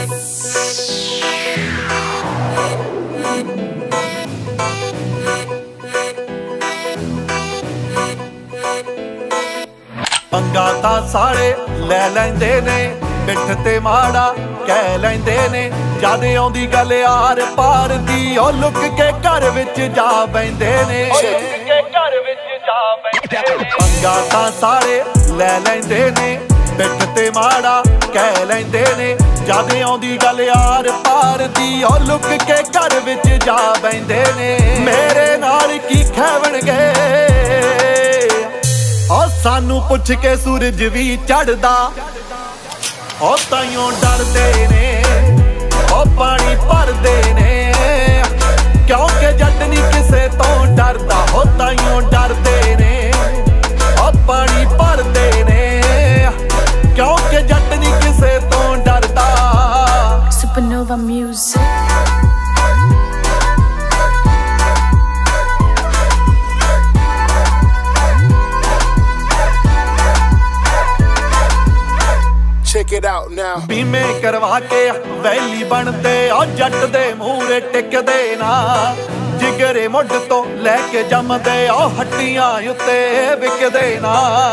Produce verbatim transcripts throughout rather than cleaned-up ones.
पंगा तां सारे लै लैंदे ने, पिठ ते माड़ा कह लैंदे ने, जद आउंदी गल यार पार दी ओ लुक के घर विच जा बैंदे ने। पंगा तां सारे लै लैंदे ने, पिठ ते माड़ा कह लैंदे ने, जद आउंदी गल यार पार दी ओ लुक के घर विच जा बैंदे ने। मेरे नाल की खैवणगे ओ सानू पुछ के सूरज भी चढ़दा, ओ ताइयों डरदे ने, ओ पानी भरदे ने, क्योंकि जट नहीं किसे तो डरदा, ओ ताइयों डरदे ने, ओ पानी भरदे ने, क्योंकि जट नहीं किसे तो डरदा। Supernova Music। Check it out now। बीमे करवा के वैली बनते ओ जट दे मूरे टिकदे ना, जिगरे मुड तो लैके जमदे ओ हट्टियां उत्ते विकदे ना।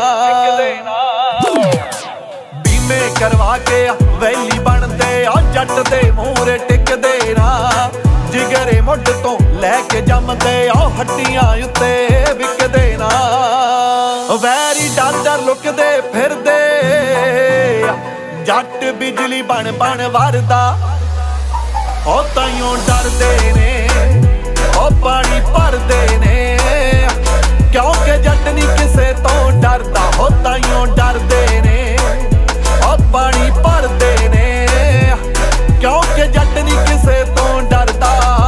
बीमे करवा के वैली बनते ओ जट दे मूरे टिकदे ना, जिगरे मुड तो लैके जमदे ओ हट्टियां उत्ते विकदे ना। वैरी डांडर लुकदे फिरदे जट बिजली बन बन वरदा, ओ ताइयों डरदे ने, ओ पानी भरदे ने, क्योंकि जट नहीं किसे तो डरदा, ओ ताइयों डरदे ने, ओ पानी भरदे ने, क्योंकि जट नहीं किसे तो डरदा।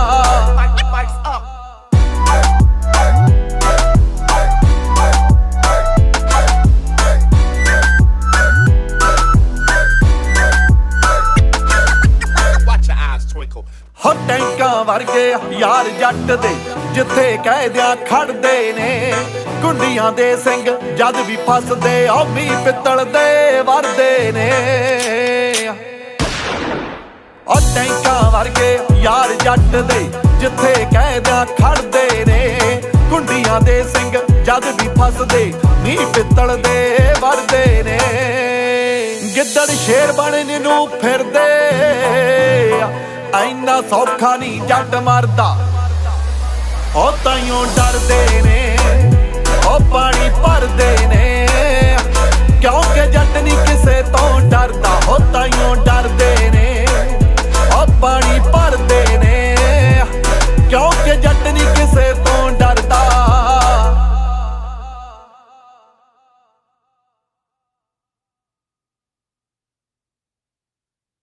हो टैंकां वर्गे यार जट दे जिथे कहदियां खड़दे ने, कुंडियां दे सिंह जद भी फसदे ओ भी पित्तल दे वरदे ने। ओ टैंकां वर्गे यार जट दे जिथे कहदियां खड़दे ने, कुंडियां दे सिंह जद भी फसदे नी पित्तल दे वरदे ने। गिद्दड़ शेर बनने नूं फिरदे इन्ना सौखा नहीं जट मरदा, ओ ताइयों डरदे ने, ओ पानी भरदे ने, क्योंकि जट नहीं किसे तो डरदा, ओ ताइयों